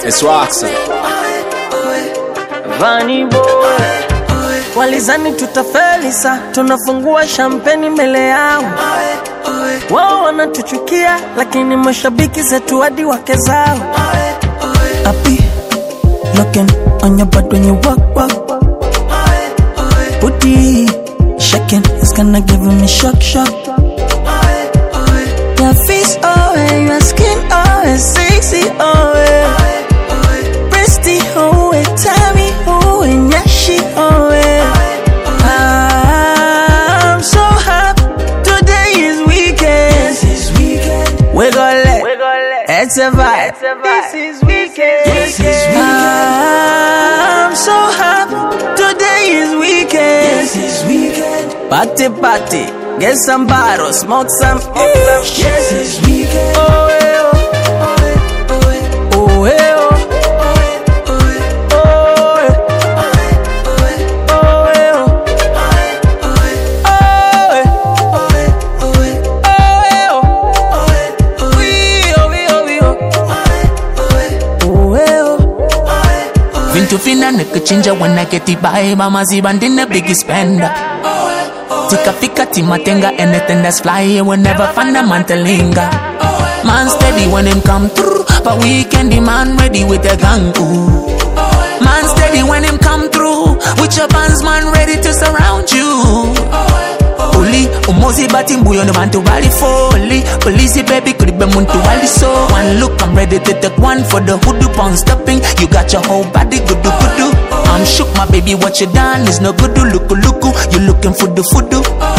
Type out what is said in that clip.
It's Roxanne. Vanny boy. Walizani tutafelisa, tunafungua champagne mbele yao. Wao wanatuchukia, lakini mashabiki zetu hadi wake zao. Happy, looking on your butt when you walk. Booty, shaking, it's gonna give me shock. Your face, oh, your skin, oh, sexy, oh, Presty, oh, tell me, oh, nyashi, oh, I'm so happy, today is weekend. We gon' let, it's a vibe. This is weekend. I'm so happy, today is weekend. Party, get some bottles, smoke some. Yes, it's weekend. Oh, Vinto fina nikachinja when I get it by Mama Zibandina biggie spender. Tika fika timatenga, anything that's fly will never find a man to linger. Man steady when him come through, but weekend the man ready with the gang. Ooh. Man steady when him come through, with your bands man ready to surround you. Uli, umozi bati mbuyo no man to rally folly. Police baby could be muntu wali so. One look I'm ready to take one for the hoodoo pound stopping. You got your whole body good. I'm shook my baby, what you done is no good. Look, you looking for the foodoo.